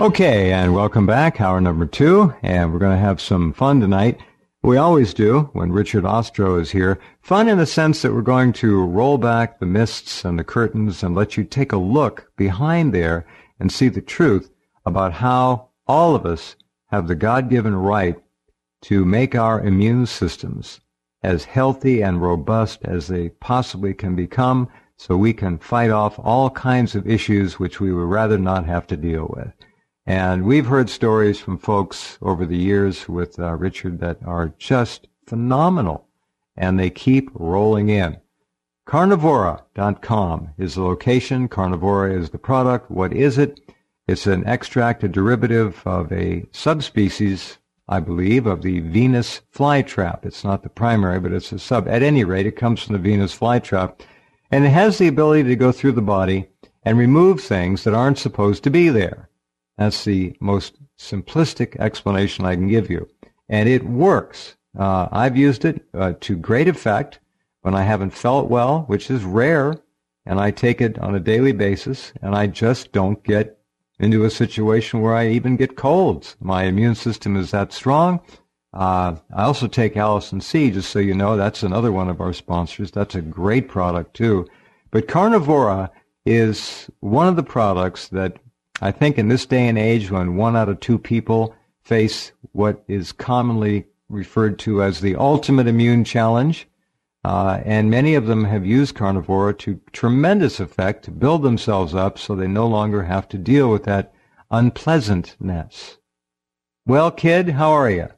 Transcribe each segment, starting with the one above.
Okay, and welcome back, hour number 2, and we're going to have some fun tonight. We always do when Richard Ostro is here. Fun in the sense that we're going to roll back the mists and the curtains and let you take a look behind there and see the truth about how all of us have the God-given right to make our immune systems as healthy and robust as they possibly can become so we can fight off all kinds of issues which we would rather not have to deal with. And we've heard stories from folks over the years with Richard that are just phenomenal, and they keep rolling in. Carnivora.com is the location. Carnivora is the product. What is it? It's an extract, a derivative of a subspecies, I believe, of the Venus flytrap. It's not the primary, but it's a sub. At any rate, it comes from the Venus flytrap, and it has the ability to go through the body and remove things that aren't supposed to be there. That's the most simplistic explanation I can give you. And it works. I've used it to great effect when I haven't felt well, which is rare, and I take it on a daily basis, and I just don't get into a situation where I even get colds. My immune system is that strong. I also take Allison C, just so you know. That's another one of our sponsors. That's a great product, too. But Carnivora is one of the products that I think in this day and age when 1 out of 2 people face what is commonly referred to as the ultimate immune challenge, and many of them have used Carnivora to tremendous effect to build themselves up so they no longer have to deal with that unpleasantness. Well, kid, how are you?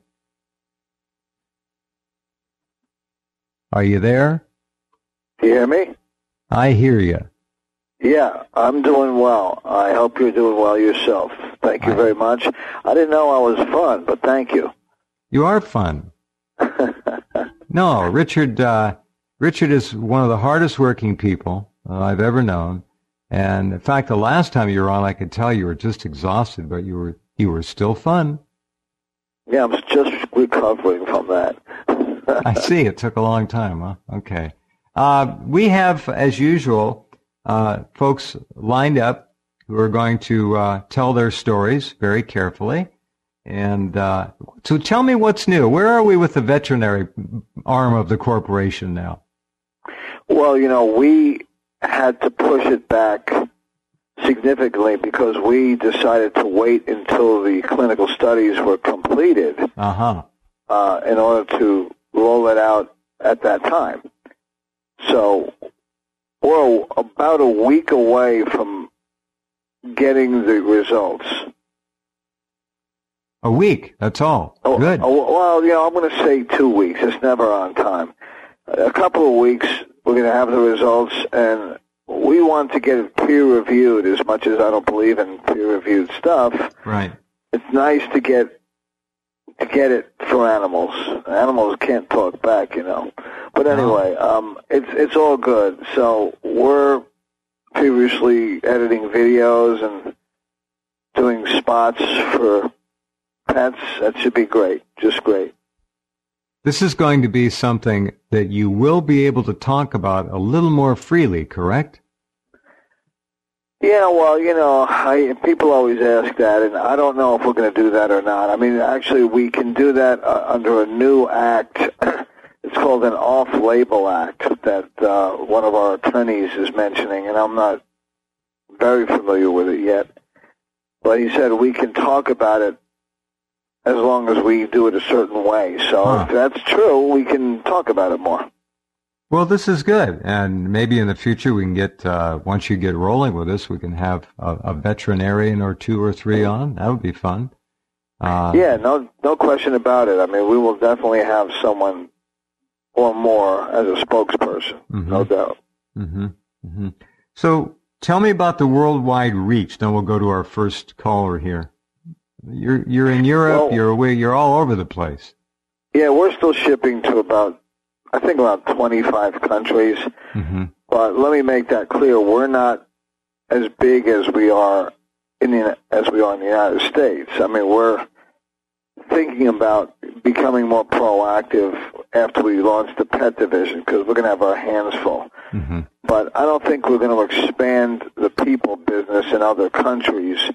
Are you there? Do you hear me? I hear you. Yeah, I'm doing well. I hope you're doing well yourself. Thank you very much. I didn't know I was fun, but thank you. You are fun. No, Richard is one of the hardest working people I've ever known. And in fact, the last time you were on, I could tell you were just exhausted, but you were still fun. Yeah, I'm just recovering from that. I see. It took a long time, huh? Okay. We have, as usual, folks lined up who are going to tell their stories very carefully. And so tell me what's new. Where are we with the veterinary arm of the corporation now? Well, we had to push it back significantly because we decided to wait until the clinical studies were completed in order to roll it out at that time. So we're about a week away from getting the results. A week, that's all. Good. Well, I'm going to say 2 weeks. It's never on time. A couple of weeks, we're going to have the results, and we want to get it peer-reviewed as much as I don't believe in peer-reviewed stuff. Right. It's nice to get it for animals. Animals can't talk back, But anyway, it's all good. So we're previously editing videos and doing spots for pets. That should be great, just great. This is going to be something that you will be able to talk about a little more freely, correct? Yeah, well, people always ask that, and I don't know if we're going to do that or not. I mean, actually, we can do that under a new act. It's called an off-label act that one of our attorneys is mentioning, and I'm not very familiar with it yet. But he said we can talk about it as long as we do it a certain way. So if that's true, we can talk about it more. Well, this is good, and maybe in the future we can get, once you get rolling with us, we can have a veterinarian or 2 or 3 on. That would be fun. Yeah, no question about it. I mean, we will definitely have someone or more as a spokesperson, no doubt. So tell me about the worldwide reach, then we'll go to our first caller here. You're in Europe, you're all over the place. Yeah, we're still shipping to about 25 countries. But let me make that clear: we're not as big as we are in the United States. I mean, we're thinking about becoming more proactive after we launch the pet division because we're going to have our hands full. But I don't think we're going to expand the people business in other countries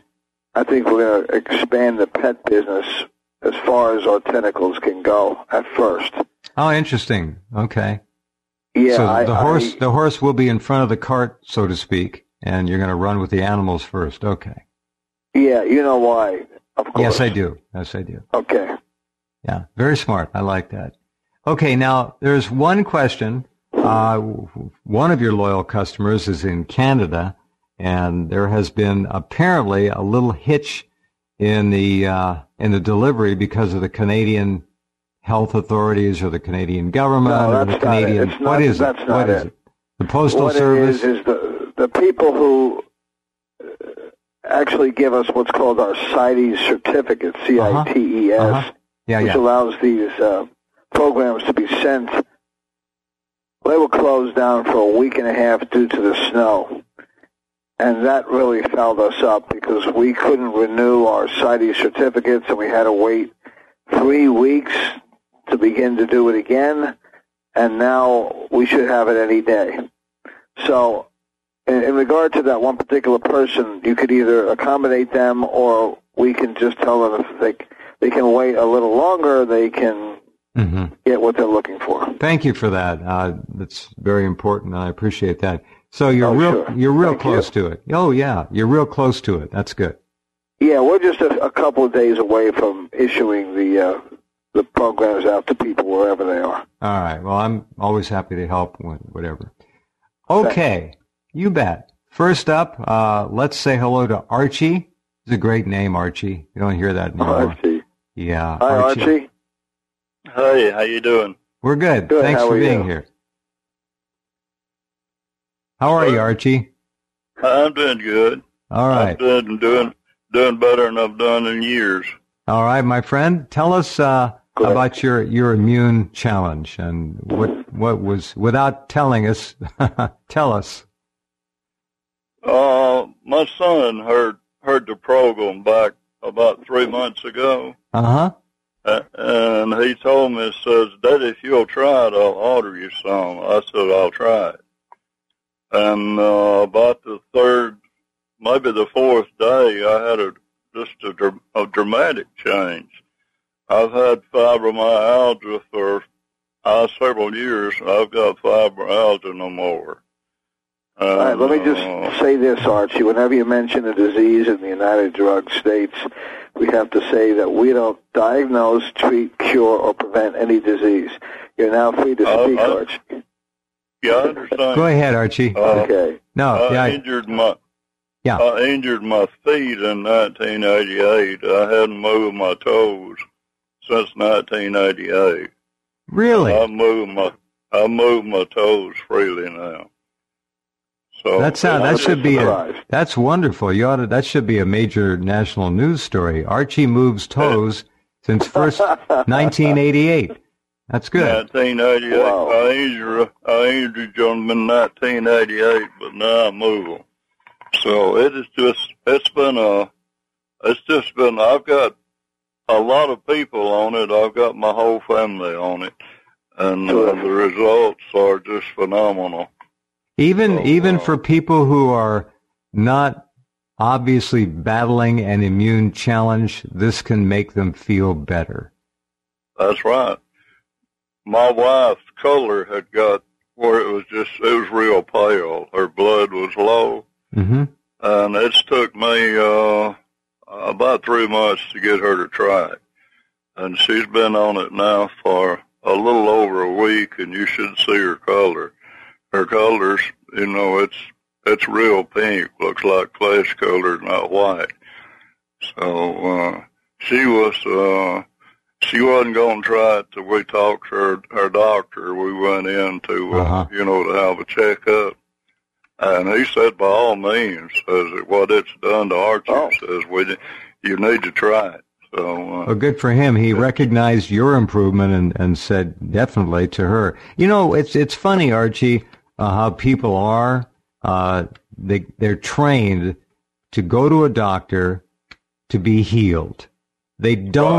I think we're going to expand the pet business as far as our tentacles can go at first. Oh, interesting. Okay. Yeah, so the horse will be in front of the cart, so to speak, and you're going to run with the animals first. Okay. Yeah, you know why, of course. Yes, I do. Okay. Yeah, very smart. I like that. Okay, now there's one question. One of your loyal customers is in Canada, and there has been apparently a little hitch in the delivery because of the Canadian health authorities or the Canadian government or the Canadian. What is it? The Postal Service? What it is the people who actually give us what's called our CITES certificate, CITES, which allows these programs to be sent. They were closed down for a week and a half due to the snow. And that really fouled us up because we couldn't renew our CITES certificates, and we had to wait 3 weeks to begin to do it again, and now we should have it any day. So in regard to that one particular person, you could either accommodate them, or we can just tell them if they can wait a little longer, they can get what they're looking for. Thank you for that. That's very important, and I appreciate that. So you're real close to it. Oh, yeah, you're real close to it. That's good. Yeah, we're just a couple of days away from issuing the programs out to people wherever they are. All right. Well, I'm always happy to help, whatever. Okay, you bet. First up, let's say hello to Archie. It's a great name, Archie. You don't hear that anymore. Archie. Yeah. Hi, Archie. Hey, how you doing? We're good. Good. Thanks for being here. How are you, Archie? I'm doing good. All right. I'm doing better than I've done in years. All right, my friend. Tell us about your immune challenge and what was, without telling us, tell us. My son heard the program back about 3 months ago. And he told me, says, Daddy, if you'll try it, I'll order you some. I said, I'll try it. And about the third, maybe the fourth day, I had a dramatic change. I've had fibromyalgia for several years. I've got fibromyalgia no more. All right, let me just say this, Archie. Whenever you mention a disease in the United Drug States, we have to say that we don't diagnose, treat, cure, or prevent any disease. You're now free to speak, Archie. Yeah, I understand. Go ahead, Archie. Okay. No, I injured my feet in 1988. I hadn't moved my toes since 1988. Really? I move my toes freely now. So that's wonderful. That should be a major national news story. Archie moves toes since 1988. That's good. 1988. Wow. I injured them in 1988, but now I move them. So it's just been, I've got a lot of people on it. I've got my whole family on it. And the results are just phenomenal. Even for people who are not obviously battling an immune challenge, this can make them feel better. That's right. My wife's color had got where it was real pale. Her blood was low. And it's took me about 3 months to get her to try it. And she's been on it now for a little over a week, and you should see her color. Her colors, it's real pink, looks like flesh color, not white. So she wasn't going to try it till we talked to her doctor. We went in to have a checkup. And he said, by all means, says what it's done to Archie, says you need to try it. So, well, good for him. He recognized your improvement and said definitely to her. It's funny, Archie, how people are. They're trained to go to a doctor to be healed. They're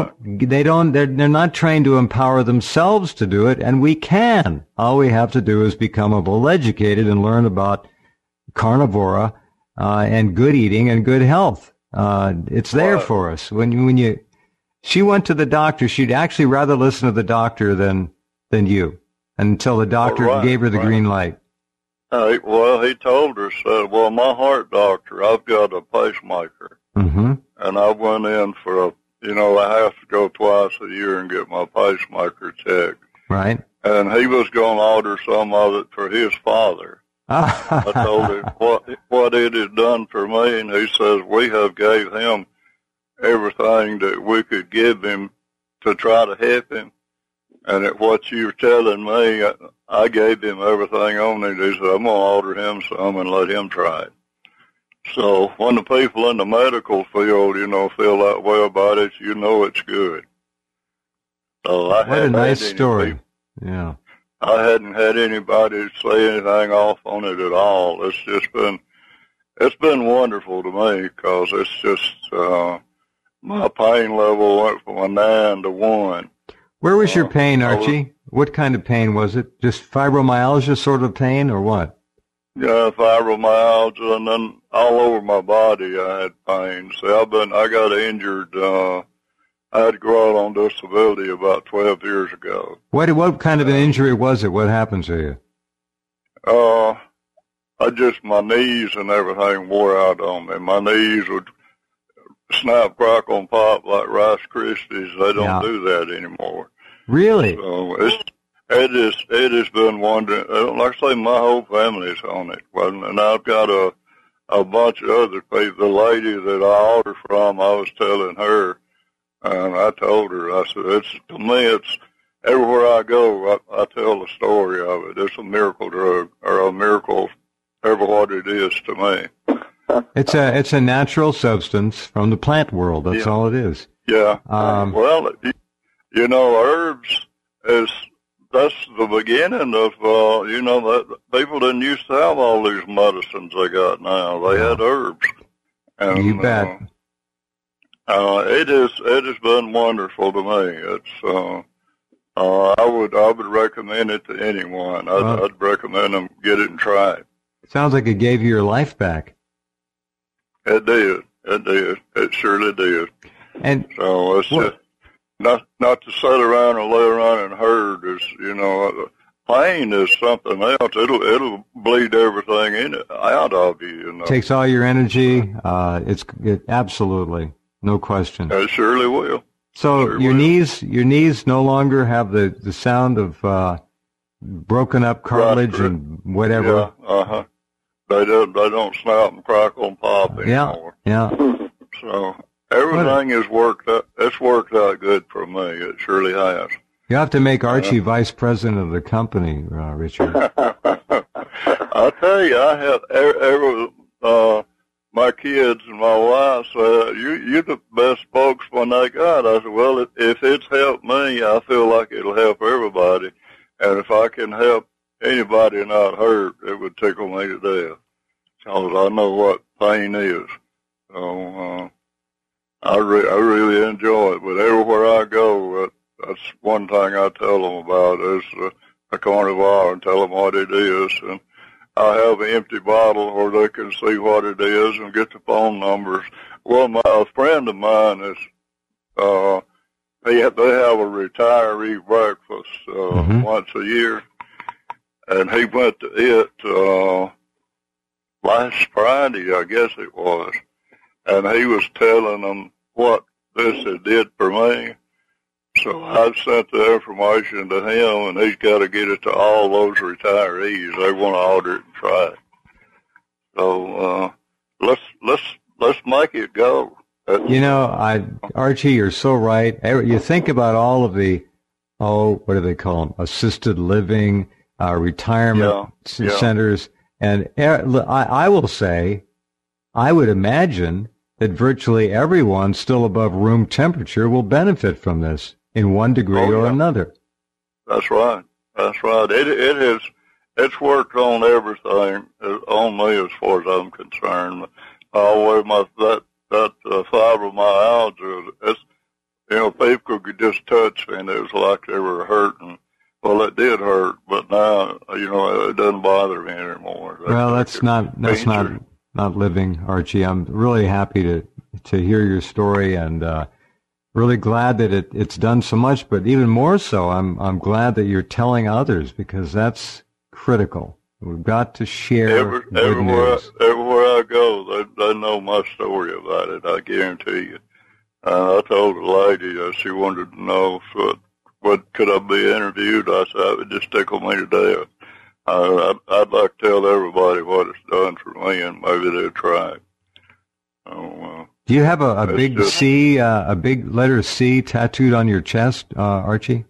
not trained to empower themselves to do it, and we can. All we have to do is become well educated and learn about carnivora, and good eating and good health. It's there for us. She went to the doctor. She'd actually rather listen to the doctor than you until the doctor gave her the green light. Well, he told her, said, well, my heart doctor, I've got a pacemaker. Mm-hmm. And I went in for I have to go twice a year and get my pacemaker checked. Right. And he was going to order some of it for his father. I told him what it had done for me, and he says, we have gave him everything that we could give him to try to help him. And at what you're telling me, I gave him everything on it. He said, I'm going to order him some and let him try it. So when the people in the medical field, feel that way about it, it's good. So what a nice story. Yeah. I hadn't had anybody say anything off on it at all. It's been wonderful to me because it's just, my pain level went from a 9 to 1. Where was your pain, Archie? What kind of pain was it? Just fibromyalgia sort of pain or what? Yeah, fibromyalgia, and then all over my body I had pain. See, I got injured. I had to go out on disability about 12 years ago. What kind of an injury was it? What happened to you? My knees and everything wore out on me. My knees would snap, crackle, and pop like Rice Krispies. They don't do that anymore. Really? So it has been wonderful. Like I say, my whole family's on it. And I've got a bunch of other people. The lady that I ordered from, I was telling her, and I told her, I said, it's everywhere I go, I tell the story of it. It's a miracle drug, or a miracle, ever what it is to me. It's a natural substance from the plant world. That's all it is. Yeah. Well, herbs that's the beginning of, that people didn't used to have all these medicines they got now. They had herbs. And, you bet. It has been wonderful to me. It's, I would recommend it to anyone. I'd recommend them get it and try it. Sounds like it gave you your life back. It did. It surely did. And so it's just not to sit around or lay around and herd. Pain is something else. It'll bleed everything in it out of you. Takes all your energy. It absolutely, no question. It surely will. So your knees no longer have the sound of broken up cartilage and whatever. Yeah. They don't snap and crackle and pop anymore. Yeah. So everything has worked out. It's worked out good for me. It surely has. You have to make Archie vice president of the company, Richard. I tell you, I have my kids and my wife said, you're the best spokesman I got. I said, well, if it's helped me, I feel like it'll help everybody. And if I can help anybody not hurt, it would tickle me to death. Because I know what pain is. So, I really enjoy it. But everywhere I go, that's one thing I tell them about is the carnivore and tell them what it is. And I have an empty bottle where they can see what it is and get the phone numbers. Well, a friend of mine is, they have a retiree breakfast once a year, and he went to it last Friday, I guess it was, and he was telling them what this had did for me. So I sent the information to him, and he's got to get it to all those retirees. They want to order it and try it. So let's make it go. Archie, you're so right. You think about all of the, what do they call them? Assisted living, retirement centers. And I will say, I would imagine that virtually everyone still above room temperature will benefit from this in one degree or another. That's right. It's worked on everything, on me as far as I'm concerned. That fibromyalgia, people could just touch me and it was like they were hurting. Well, it did hurt, but now, it doesn't bother me anymore. That's not living, Archie. I'm really happy to hear your story, and really glad that it's done so much. But even more so, I'm glad that you're telling others, because that's critical. We've got to share good news. Everywhere I go, they know my story about it, I guarantee you. I told a lady that she wanted to know what could I be interviewed. I said, it would just tickle me to death. I'd like to tell everybody what it's done for me, and maybe they'll try it. Do you have a big C, a big letter C tattooed on your chest, Archie?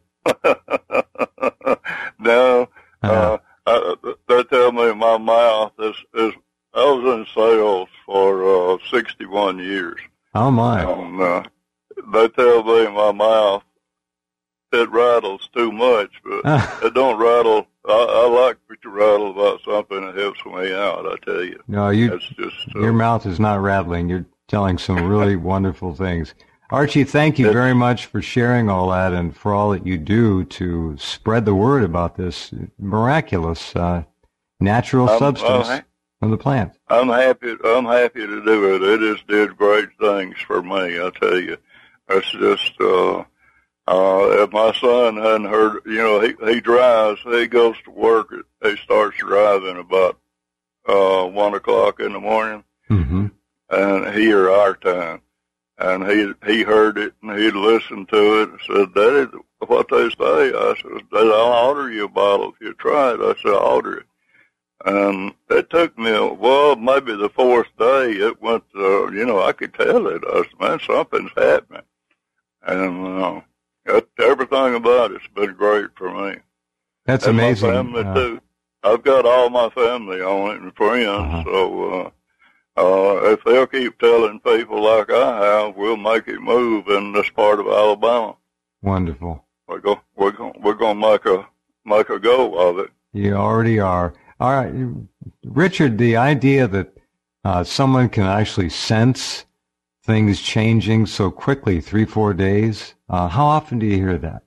No. They tell me my mouth is. I was in sales for 61 years. Oh my! They tell me my mouth, it rattles too much, but it don't rattle. I like to rattle about something that helps me out. I tell you. No, your mouth is not rattling. You're telling some really wonderful things. Archie, thank you very much for sharing all that and for all that you do to spread the word about this miraculous natural substance from the plant. I'm happy to do it. It just did great things for me, I tell you. It's just, if my son hadn't heard, he drives, he goes to work, he starts driving about 1 o'clock in the morning, and here our time. And he heard it, and he'd listened to it, and said, Daddy, what they say? I said, I'll order you a bottle if you try it. I said, I'll order it. And it took me, maybe the fourth day, it went, I could tell it. I said, man, something's happening. And everything about it's been great for me. That's amazing. My family, too. I've got all my family on it and friends, so if they'll keep telling people like I have, we'll make it move in this part of Alabama. Wonderful. We're gonna make a go of it. You already are. All right, Richard. The idea that someone can actually sense things changing so quickly, 3-4 days. How often do you hear that?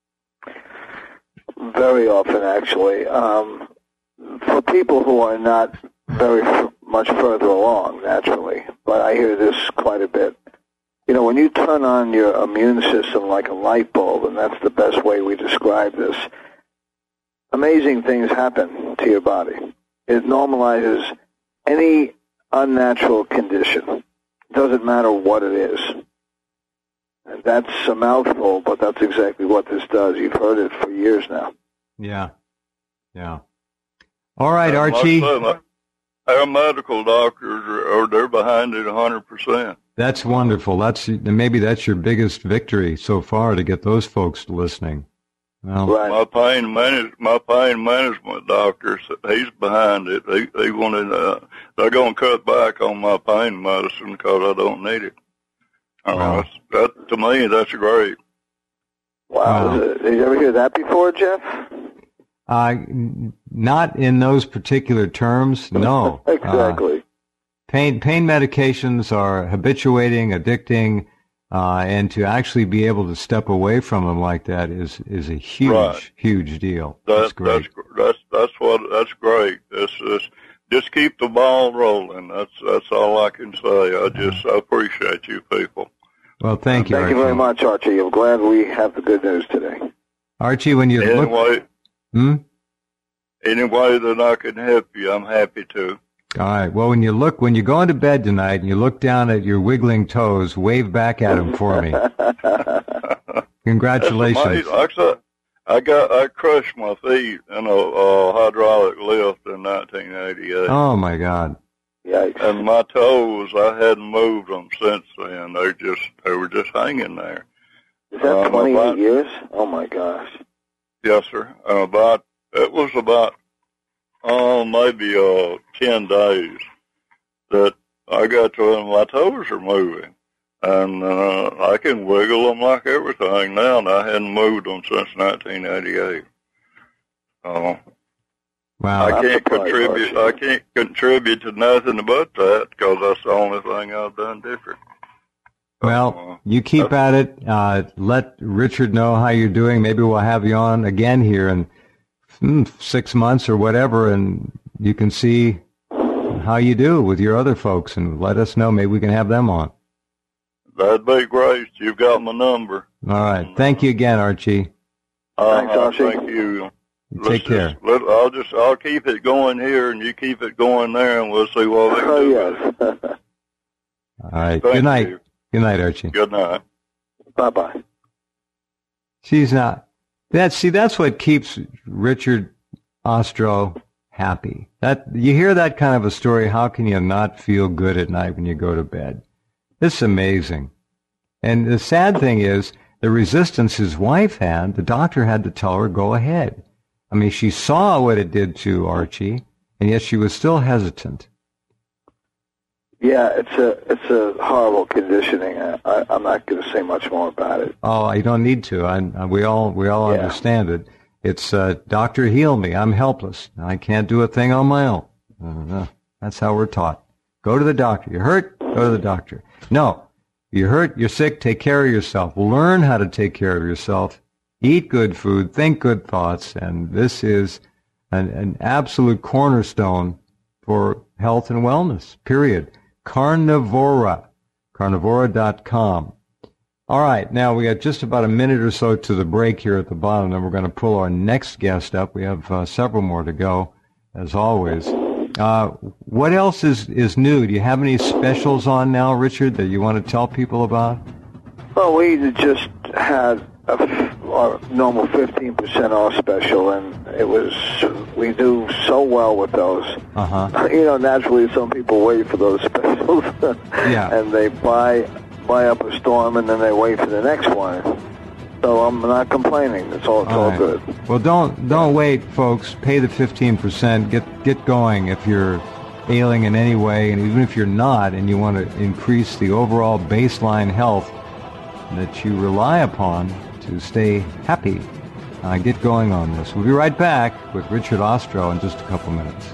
Very often, actually. For people who are not very much further along, naturally, but I hear this quite a bit. When you turn on your immune system like a light bulb, and that's the best way we describe this, amazing things happen to your body. It normalizes any unnatural condition. It doesn't matter what it is. And that's a mouthful, but that's exactly what this does. You've heard it for years now. Yeah. All right, Archie. Our medical doctors they're behind it 100%. That's wonderful. Maybe that's your biggest victory so far, to get those folks listening. Well, right. My pain management doctor, he's behind it. He wanted. They're going to cut back on my pain medicine because I don't need it. Wow. To me, that's great. Wow. Did you ever hear that before, Jeff? Not in those particular terms, no. Exactly. Pain medications are habituating, addicting, and to actually be able to step away from them like that is a huge deal. That's great. That's great. Just keep the ball rolling. That's all I can say. I appreciate you people. Well, thank you, Archie. Thank you very much, Archie. I'm glad we have the good news today. Archie, when you any way that I can help you, I'm happy to. All right. Well, when you go into bed tonight and you look down at your wiggling toes, wave back at them for me. Congratulations. Like I said, I crushed my feet in a hydraulic lift in 1988. Oh my God. Yikes. And my toes, I hadn't moved them since then. They were just hanging there. Is that 28 years? Oh my gosh. Yes, sir. It was about maybe 10 days that I got to, and my toes are moving. And I can wiggle them like everything now, and I hadn't moved them since 1988. Wow. I can't contribute to nothing but that, because that's the only thing I've done different. Well, you keep at it. Let Richard know how you're doing. Maybe we'll have you on again here in 6 months or whatever, and you can see how you do with your other folks, and let us know. Maybe we can have them on. That'd be great. You've got my number. All right. Thank you again, Archie. Thanks, Archie. Thank you. Take care. I'll keep it going here, and you keep it going there, and we'll see what we can do. Yes. All right. Thank Good night. you. Good night, Archie. Good night. Bye-bye. She's not. That's what keeps Richard Ostro happy. That you hear that kind of a story, how can you not feel good at night when you go to bed? It's amazing. And the sad thing is, the resistance his wife had, the doctor had to tell her, go ahead. I mean, she saw what it did to Archie, and yet she was still hesitant. Yeah, it's a horrible conditioning. I'm not going to say much more about it. Oh, I don't need to. We all understand it. It's doctor, heal me. I'm helpless. I can't do a thing on my own. That's how we're taught. Go to the doctor. You're hurt? Go to the doctor. No, you're hurt. You're sick. Take care of yourself. Learn how to take care of yourself. Eat good food. Think good thoughts. And this is an absolute cornerstone for health and wellness. Period. Carnivora. Carnivora.com. All right, now we got just about a minute or so to the break here at the bottom, and we're going to pull our next guest up. We have several more to go, as always. What else is new? Do you have any specials on now, Richard, that you want to tell people about? Well, we just had our normal 15% off special, and we do so well with those. Naturally, some people wait for those specials, and they buy up a storm, and then they wait for the next one. So I'm not complaining. It's all good. Well, don't wait, folks. Pay the 15%. Get going if you're ailing in any way, and even if you're not, and you want to increase the overall baseline health that you rely upon to stay happy. Get going on this. We'll be right back with Richard Ostro in just a couple minutes.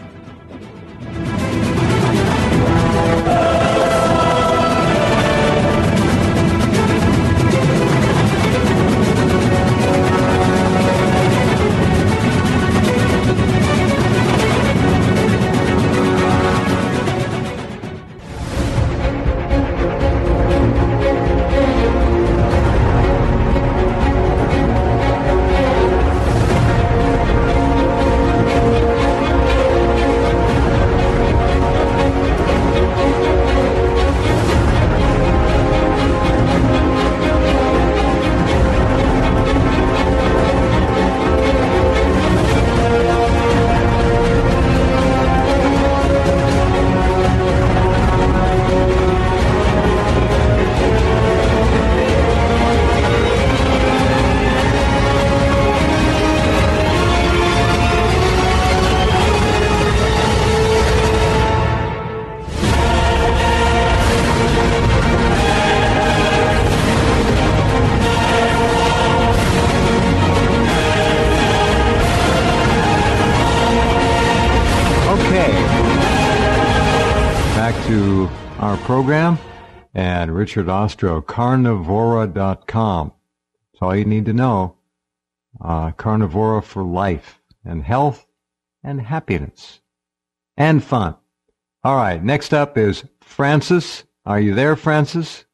Program and Richard Ostro, Carnivora.com. That's all you need to know. Carnivora for life and health and happiness and fun. All right, next up is Francis. Are you there, Francis?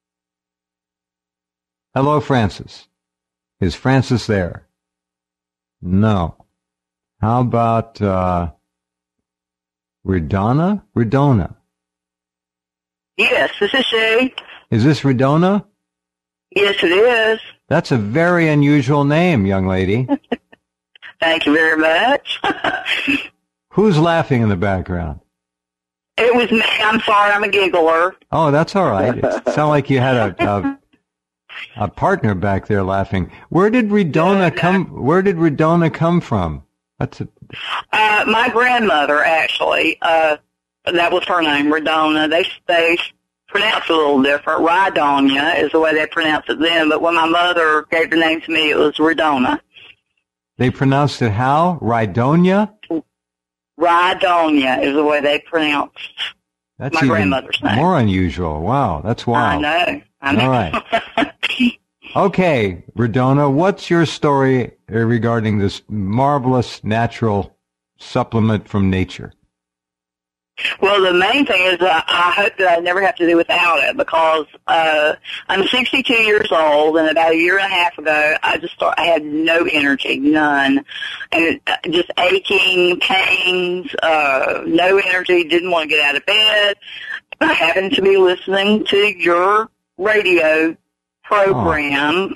Hello, Francis. Is Francis there? No. How about Redona? Yes, this is Shay. Is this Redona? Yes, it is. That's a very unusual name, young lady. Thank you very much. Who's laughing in the background? It was me. I'm sorry, I'm a giggler. Oh, that's all right. It sounded like you had a partner back there laughing. Where did Redona come from? My grandmother, actually. That was her name, Redona. They pronounce it a little different. Rydonia is the way they pronounce it then, but when my mother gave the name to me, it was Redona. They pronounced it how? Rydonia? Rydonia is the way they pronounced my grandmother's name. More unusual. Wow, that's wild. I know. All right. Okay, Redona, what's your story regarding this marvelous natural supplement from nature? Well, the main thing is I hope that I never have to do without it, because I'm 62 years old, and about a year and a half ago, I had no energy, none, and just aching, pains, no energy, didn't want to get out of bed. I happened to be listening to your radio programming.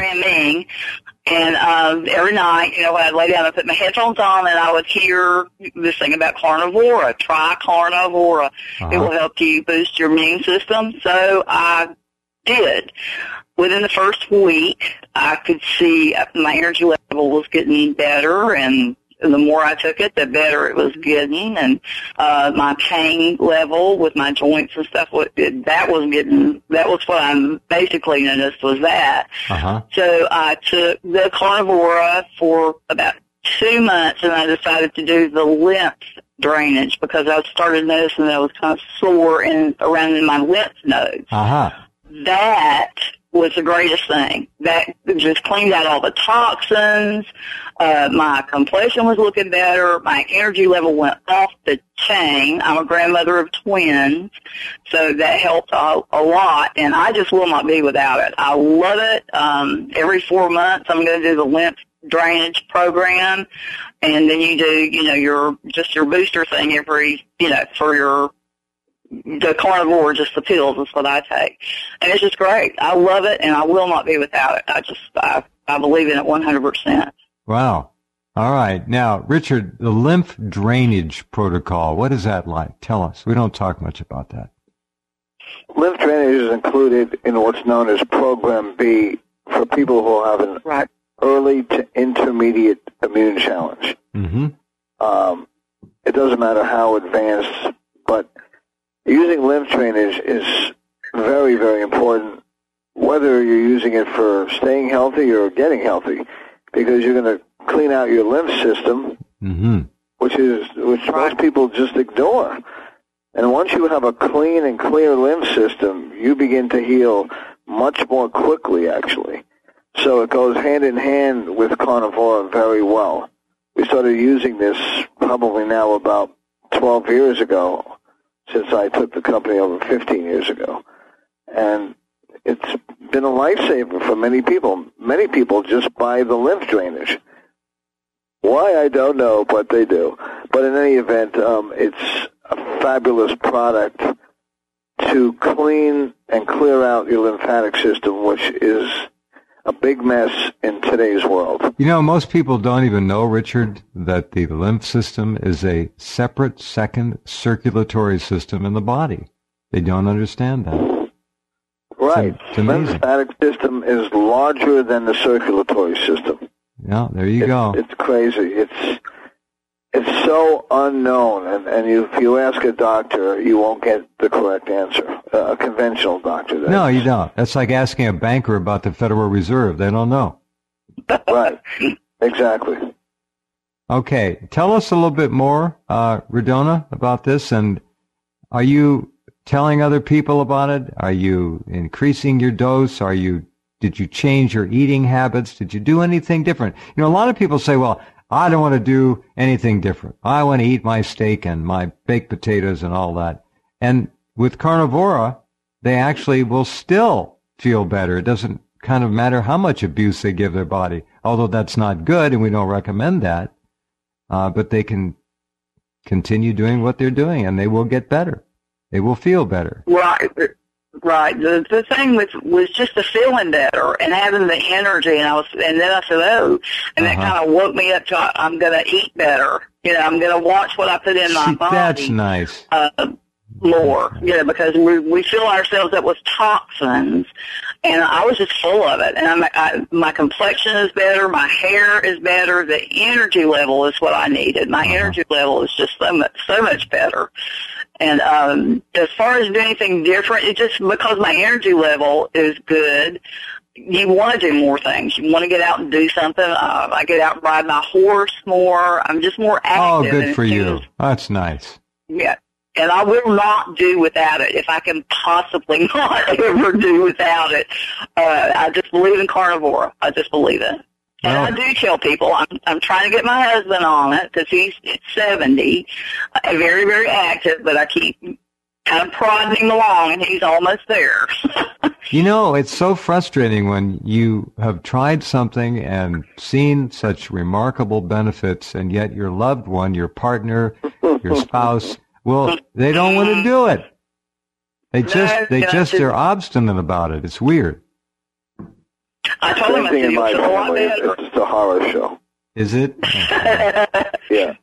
And every night, when I'd lay down, I'd put my headphones on, and I would hear this thing about Carnivora. Try Carnivora. It will help you boost your immune system. So I did. Within the first week, I could see my energy level was getting better, and the more I took it, the better it was getting. And my pain level with my joints and stuff, that was what I basically noticed was that. So I took the Carnivora for about 2 months, and I decided to do the lymph drainage, because I started noticing that I was kind of sore around in my lymph nodes. That was the greatest thing. That just cleaned out all the toxins. My complexion was looking better. My energy level went off the chain. I'm a grandmother of twins, so that helped a lot, and I just will not be without it. I love it. Every 4 months, I'm going to do the lymph drainage program, and then you do, your booster thing for the Carnivore, just the pills is what I take. And it's just great. I love it, and I will not be without it. I believe in it 100%. Wow. All right. Now, Richard, the lymph drainage protocol, what is that like? Tell us. We don't talk much about that. Lymph drainage is included in what's known as Program B for people who have an early to intermediate immune challenge. It doesn't matter how advanced, but using lymph drainage is very, very important, whether you're using it for staying healthy or getting healthy, because you're going to clean out your lymph system, which most people just ignore. And once you have a clean and clear lymph system, you begin to heal much more quickly, actually. So it goes hand in hand with Carnivora very well. We started using this probably now about 12 years ago, since I took the company over 15 years ago. And it's been a lifesaver for many people. Many people just buy the lymph drainage. Why, I don't know, but they do. But in any event, it's a fabulous product to clean and clear out your lymphatic system, which is a big mess in today's world. Most people don't even know, Richard, that the lymph system is a separate second circulatory system in the body. They don't understand that. Right. It's amazing. The lymphatic system is larger than the circulatory system. Yeah, there you go. It's crazy. It's so unknown, and if you ask a doctor, you won't get the correct answer. A conventional doctor. No, you don't. That's like asking a banker about the Federal Reserve. They don't know. Right. Exactly. Okay. Tell us a little bit more, Radona, about this. And are you telling other people about it? Are you increasing your dose? Did you change your eating habits? Did you do anything different? A lot of people say, well, I don't want to do anything different. I want to eat my steak and my baked potatoes and all that. And with Carnivora, they actually will still feel better. It doesn't kind of matter how much abuse they give their body, although that's not good, and we don't recommend that. But they can continue doing what they're doing, and they will get better. They will feel better. Right. The thing was just the feeling better and having the energy, and then I said, that kind of woke me up to I'm going to eat better. I'm going to watch what I put in my body. That's nice. More, because we fill ourselves up with toxins, and I was just full of it. And my complexion is better, my hair is better, the energy level is what I needed. My energy level is just so much better. And as far as doing anything different, it's just because my energy level is good. You want to do more things. You want to get out and do something. I get out and ride my horse more. I'm just more active. Oh, good for you. That's nice. Yeah. And I will not do without it if I can possibly not ever do without it. I just believe in Carnivora. I just believe it. And I do tell people I'm trying to get my husband on it because he's 70, very, very active, but I keep kind of prodding him along, and he's almost there. You know, it's so frustrating when you have tried something and seen such remarkable benefits, and yet your loved one, your partner, your spouse, well, they don't want to do it. They're obstinate about it. It's weird. I told him, I said, you'll feel a lot better. It's just a horror show. Is it? Yeah.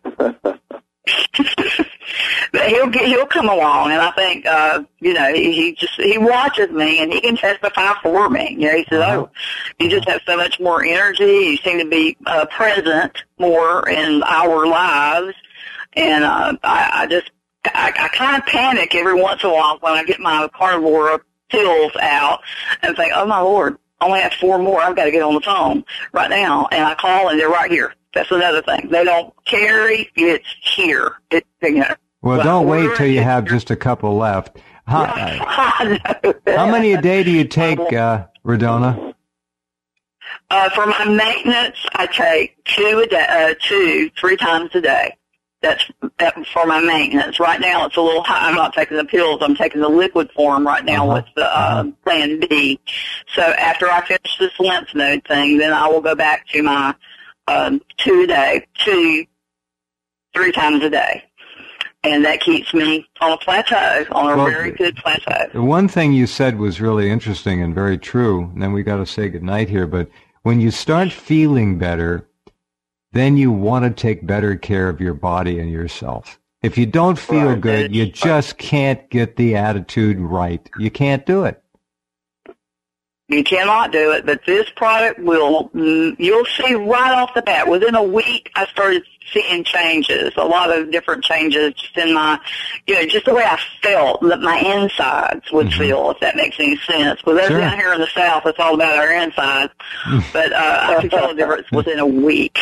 But he'll come along, and I think he watches me, and he can testify for me. You know, he says, "Oh, you just have so much more energy. You seem to be present more in our lives." And I kind of panic every once in a while when I get my carnivore pills out and think, "Oh my Lord, I only have 4 more. I've got to get on the phone right now." And I call, and they're right here. That's another thing. They don't carry. It's here. Well, don't wait till you have just a couple left. How many a day do you take, Radona? For my maintenance, I take 3 times a day. That's for my maintenance. Right now, it's a little high. I'm not taking the pills. I'm taking the liquid form right now with the Plan B. So after I finish this lymph node thing, then I will go back to my 2 a day, 3 times a day. And that keeps me on a plateau, on a very good plateau. The one thing you said was really interesting and very true, and then we got to say goodnight here, but when you start feeling better, then you want to take better care of your body and yourself. If you don't feel good, you just can't get the attitude right. You can't do it. You cannot do it, but this product you'll see right off the bat. Within a week, I started seeing changes, a lot of different changes just in my, just the way I felt, that my insides would feel, if that makes any sense. Because those down here in the South, it's all about our insides. But I could tell a difference within a week.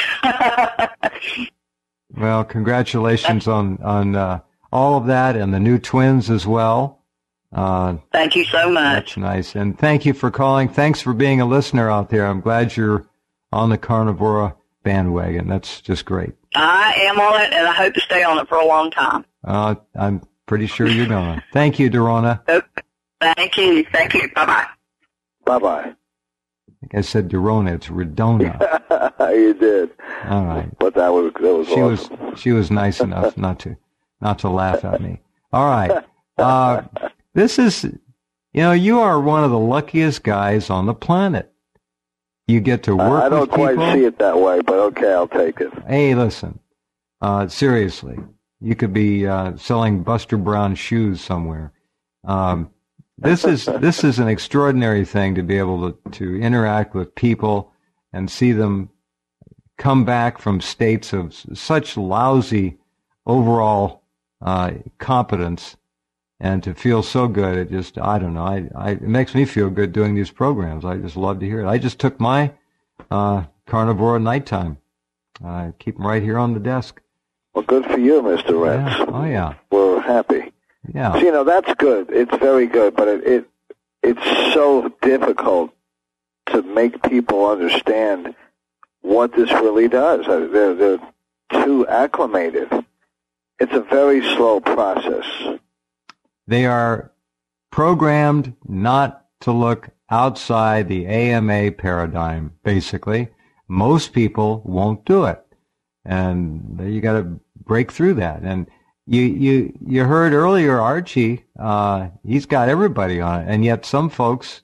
Well, congratulations on all of that and the new twins as well. Thank you so much. That's nice. And thank you for calling. Thanks for being a listener out there. I'm glad you're on the Carnivora bandwagon. That's just great. I am on it, and I hope to stay on it for a long time. I'm pretty sure you're going to. Thank you, Dorona. Okay. Thank you. Bye-bye. Bye-bye. I think I said Dorona. It's Redona. You did. All right. But that was awesome. She was nice enough not to laugh at me. All right. This is, you are one of the luckiest guys on the planet. You get to work with people. I don't quite see it that way, but okay, I'll take it. Hey, listen, seriously, you could be selling Buster Brown shoes somewhere. This is an extraordinary thing to be able to interact with people and see them come back from states of such lousy overall competence. And to feel so good, it just, I don't know, it makes me feel good doing these programs. I just love to hear it. I just took my Carnivora nighttime. I keep them right here on the desk. Well, good for you, Mr. Rex. Yeah. Oh, yeah. We're happy. Yeah. So, that's good. It's very good, but it's so difficult to make people understand what this really does. They're too acclimated. It's a very slow process. They are programmed not to look outside the AMA paradigm, basically. Most people won't do it. And you got to break through that. And you heard earlier, Archie, he's got everybody on it. And yet some folks,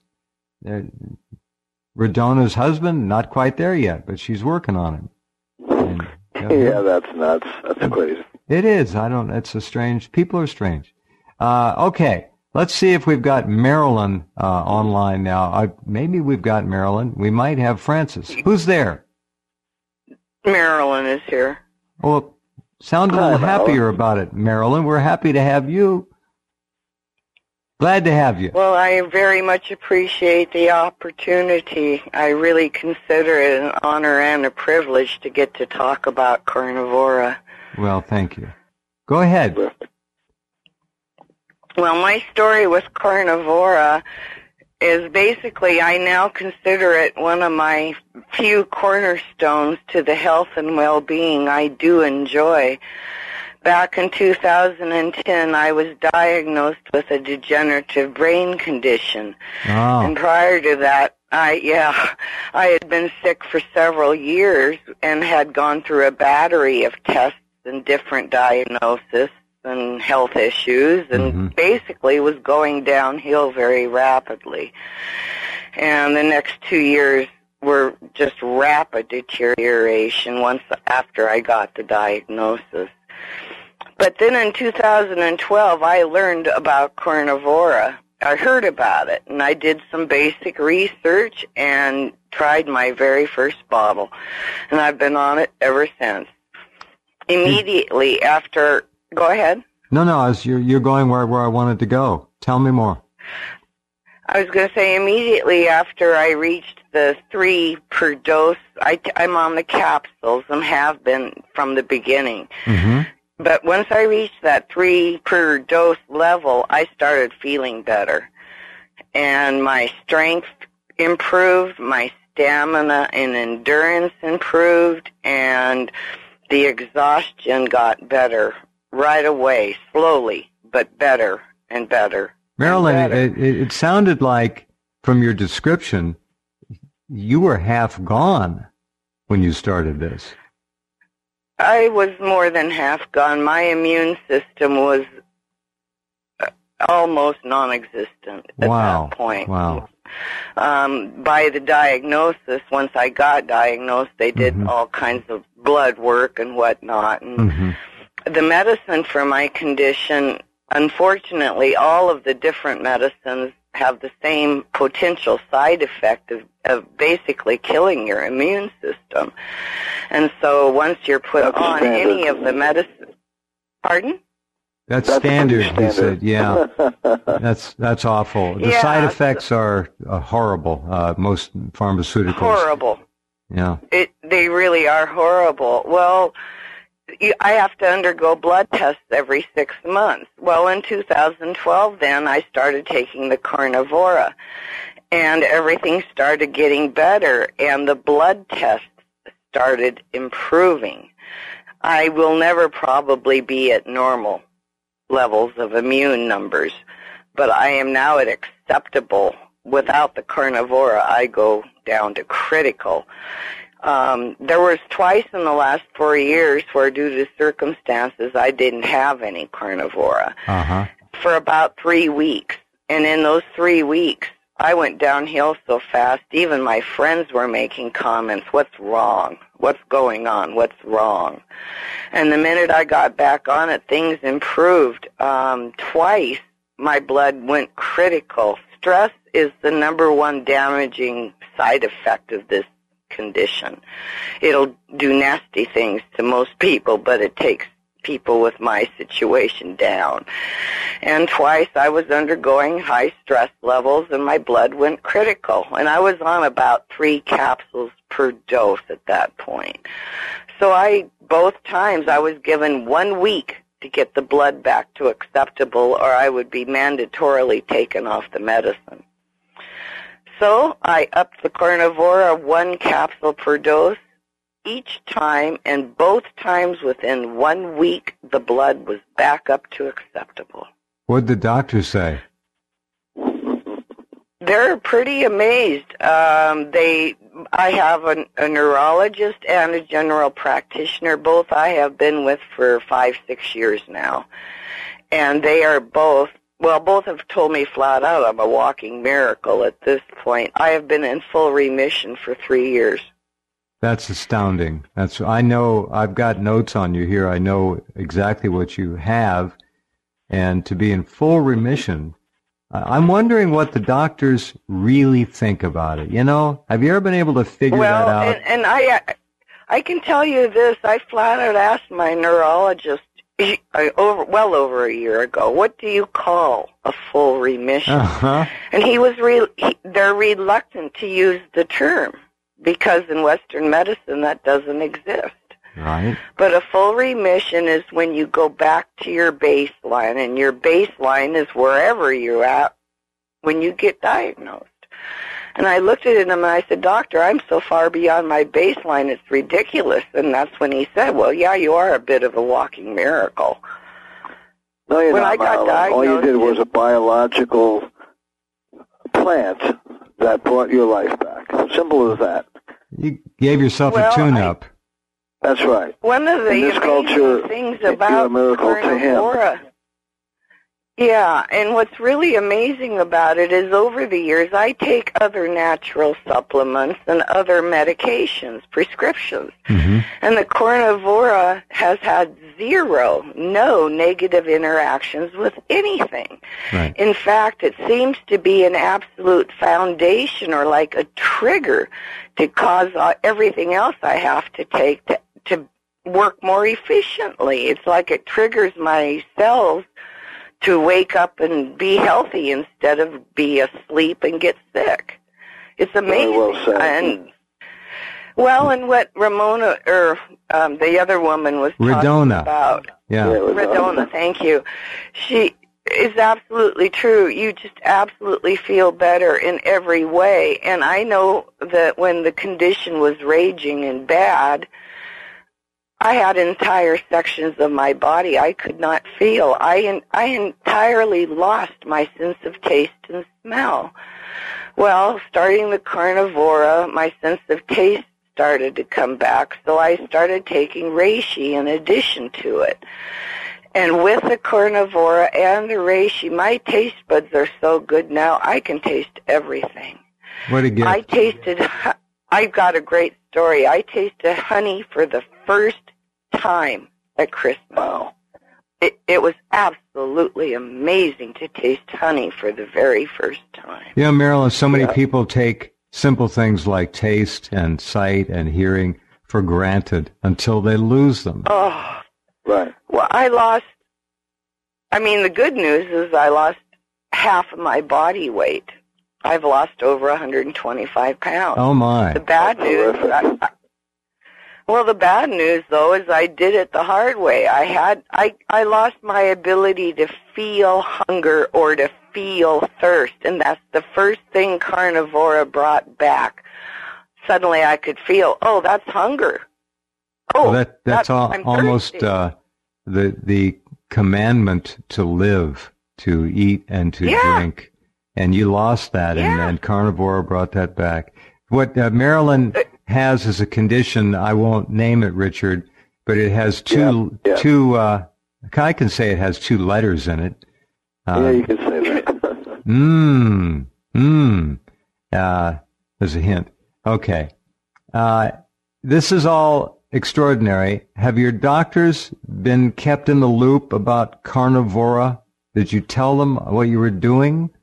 Redona's husband, not quite there yet, but she's working on it. And, yeah, that's nuts. That's crazy. It is. People are strange. Okay, let's see if we've got Marilyn online now. Maybe we've got Marilyn. We might have Francis. Who's there? Marilyn is here. Well, sound a little happier about it, Marilyn. We're happy to have you. Glad to have you. Well, I very much appreciate the opportunity. I really consider it an honor and a privilege to get to talk about Carnivora. Well, thank you. Go ahead. Well, my story with Carnivora is basically I now consider it one of my few cornerstones to the health and well-being I do enjoy. Back in 2010, I was diagnosed with a degenerative brain condition. Oh. And prior to that, I had been sick for several years and had gone through a battery of tests and different diagnoses and health issues, and basically was going downhill very rapidly. And the next 2 years were just rapid deterioration once after I got the diagnosis. But then in 2012, I learned about Carnivora. I heard about it, and I did some basic research and tried my very first bottle. And I've been on it ever since. Immediately after... Go ahead. No, you're going where I wanted to go. Tell me more. I was going to say immediately after I reached the 3 per dose, I'm on the capsules and have been from the beginning. Mm-hmm. But once I reached that 3 per dose level, I started feeling better. And my strength improved, my stamina and endurance improved, and the exhaustion got better right away, slowly, but better and better. Marilyn, it sounded like, from your description, you were half gone when you started this. I was more than half gone. My immune system was almost non-existent at that point. Wow. By the diagnosis, once I got diagnosed, they did all kinds of blood work and whatnot. And the medicine for my condition, unfortunately, all of the different medicines have the same potential side effect of basically killing your immune system. And so once you're put on any of the medicine... Pardon? That's standard, he said. Yeah, that's awful. The side effects are horrible. Most pharmaceuticals. Horrible. Yeah. They really are horrible. Well, I have to undergo blood tests every 6 months. Well, in 2012, then, I started taking the Carnivora, and everything started getting better, and the blood tests started improving. I will never probably be at normal levels of immune numbers, but I am now at acceptable. Without the Carnivora, I go down to critical. There was twice in the last 4 years where, due to circumstances, I didn't have any Carnivora for about 3 weeks. And in those 3 weeks, I went downhill so fast, even my friends were making comments, "What's wrong? What's going on? What's wrong?" And the minute I got back on it, things improved. Twice, my blood went critical. Stress is the number one damaging side effect of this condition. It'll do nasty things to most people, but it takes people with my situation down. And twice I was undergoing high stress levels and my blood went critical. And I was on about 3 capsules per dose at that point. So both times I was given 1 week to get the blood back to acceptable, or I would be mandatorily taken off the medicine. So I upped the Carnivora 1 capsule per dose each time, and both times within 1 week, the blood was back up to acceptable. What did the doctor say? They're pretty amazed. I have a neurologist and a general practitioner. Both I have been with for 5-6 years now. And they are both have told me flat out I'm a walking miracle at this point. I have been in full remission for 3 years. That's astounding. I know, I've got notes on you here. I know exactly what you have. And to be in full remission, I'm wondering what the doctors really think about it. You know, have you ever been able to figure that out? Well, and I can tell you this. I flat out asked my neurologist over a year ago, what do you call a full remission? And he was they're reluctant to use the term because in Western medicine that doesn't exist. Right. But a full remission is when you go back to your baseline, and your baseline is wherever you're at when you get diagnosed. And I looked at him and I said, Doctor, I'm so far beyond my baseline, it's ridiculous. And that's when he said, well, yeah, you are a bit of a walking miracle. No, you're when not, I got Marilyn. diagnosed, All you did was a biological plant that brought your life back. Simple as that. You gave yourself a tune-up. That's right. One of the in this culture, things you're about a miracle to him. Yeah, and what's really amazing about it is over the years I take other natural supplements and other medications, prescriptions. Mm-hmm. And the Carnivora has had no negative interactions with anything. Right. In fact, it seems to be an absolute foundation or like a trigger to cause everything else I have to take to work more efficiently. It's like it triggers my cells to wake up and be healthy instead of be asleep and get sick. It's amazing. Very well said. And what Ramona, or the other woman was Radona. talking about. Yeah. Radona, thank you. She is absolutely true. You just absolutely feel better in every way. And I know that when the condition was raging and bad, I had entire sections of my body I could not feel. I entirely lost my sense of taste and smell. Well, starting the Carnivora, my sense of taste started to come back, so I started taking reishi in addition to it. And with the Carnivora and the reishi, my taste buds are so good now, I can taste everything. What a gift. I've got a great story. I tasted honey for the first time at Christmas. Wow. It was absolutely amazing to taste honey for the very first time. You know, Marilyn, so many people take simple things like taste and sight and hearing for granted until they lose them. Oh, right. Well, the good news is I lost half of my body weight. I've lost over 125 pounds. Oh, my. The bad news, the bad news, though, is I did it the hard way. I lost my ability to feel hunger or to feel thirst, and that's the first thing Carnivora brought back. Suddenly I could feel, that's hunger. Well, that's almost the commandment to live, to eat and to drink. And you lost that, and Carnivora brought that back. What Marilyn has is a condition, I won't name it, Richard, but it has two, I can say it has two letters in it. You can say that. There's a hint. Okay. This is all extraordinary. Have your doctors been kept in the loop about Carnivora? Did you tell them what you were doing?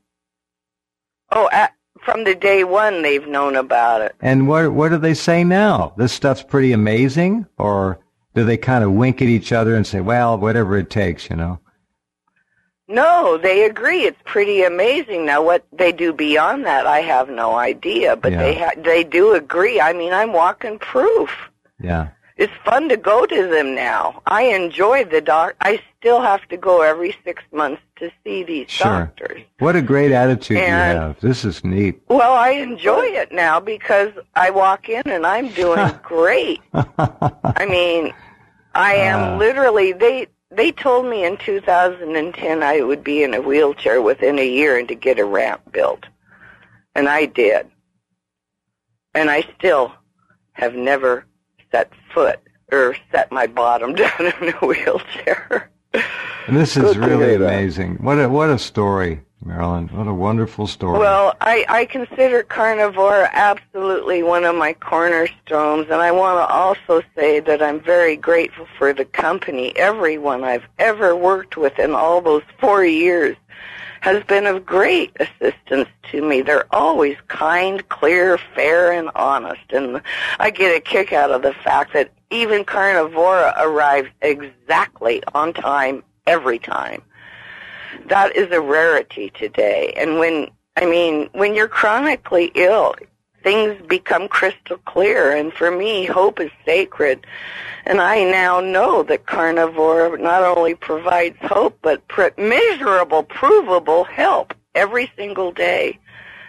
From the day one, they've known about it. And what do they say now? This stuff's pretty amazing? Or do they kind of wink at each other and say, well, whatever it takes, No, they agree. It's pretty amazing. Now, what they do beyond that, I have no idea. But they do agree. I'm walking proof. Yeah. It's fun to go to them now. I enjoy the I still have to go every 6 months to see these doctors. What a great attitude you have. This is neat. Well, I enjoy it now because I walk in and I'm doing great. I am literally, they told me in 2010 I would be in a wheelchair within a year and to get a ramp built. And I did. And I still have never set foot or set my bottom down in a wheelchair. And this is really amazing. What a story, Marilyn. What a wonderful story. Well, I consider Carnivora absolutely one of my cornerstones, and I want to also say that I'm very grateful for the company. Everyone I've ever worked with in all those 4 years has been of great assistance to me. They're always kind, clear, fair, and honest. And I get a kick out of the fact that even Carnivora arrives exactly on time every time. That is a rarity today. And when you're chronically ill, things become crystal clear. And for me, hope is sacred. And I now know that Carnivora not only provides hope, but measurable, provable help every single day.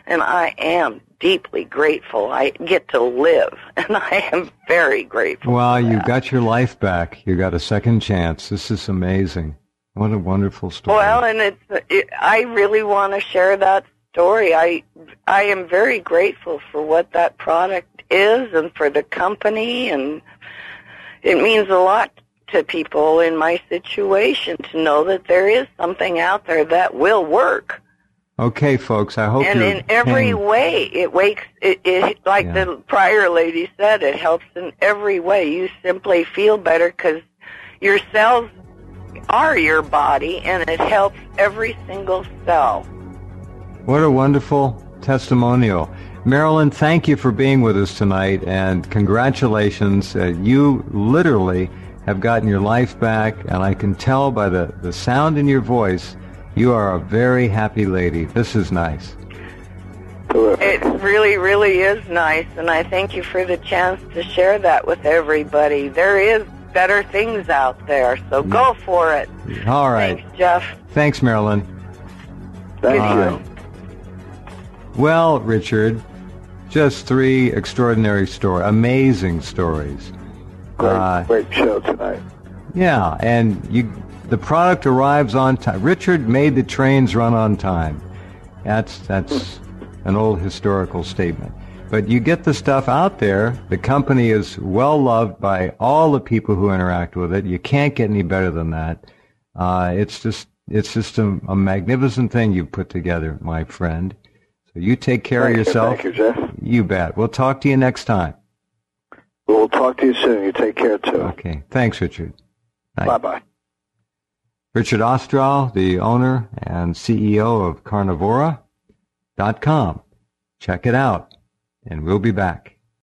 and I am deeply grateful. I get to live, and I am very grateful. Well, you got your life back. You got a second chance. This is amazing. What a wonderful story. Well, and I really want to share that story. I am very grateful for what that product is and for the company, and it means a lot to people in my situation to know that there is something out there that will work. Okay, folks, I hope and in every way, it wakes, like the prior lady said, it helps in every way. You simply feel better because your cells are your body, and it helps every single cell. What a wonderful testimonial. Marilyn, thank you for being with us tonight, and congratulations. You literally have gotten your life back, and I can tell by the sound in your voice, you are a very happy lady. This is nice. It really, really is nice, and I thank you for the chance to share that with everybody. There is better things out there, so go for it. All right. Thanks, Jeff. Thanks, Marilyn. Thank you. Well, Richard, just 3 extraordinary stories, amazing stories. Great show tonight. Yeah, and the product arrives on time. Richard made the trains run on time. That's an old historical statement. But you get the stuff out there. The company is well loved by all the people who interact with it. You can't get any better than that. It's just a magnificent thing you've put together, my friend. So you take care of yourself. Thank you, Jeff. You bet. We'll talk to you next time. We'll talk to you soon. You take care, too. Okay. Thanks, Richard. Bye-bye. Richard Ostral, the owner and CEO of Carnivora.com. Check it out, and we'll be back.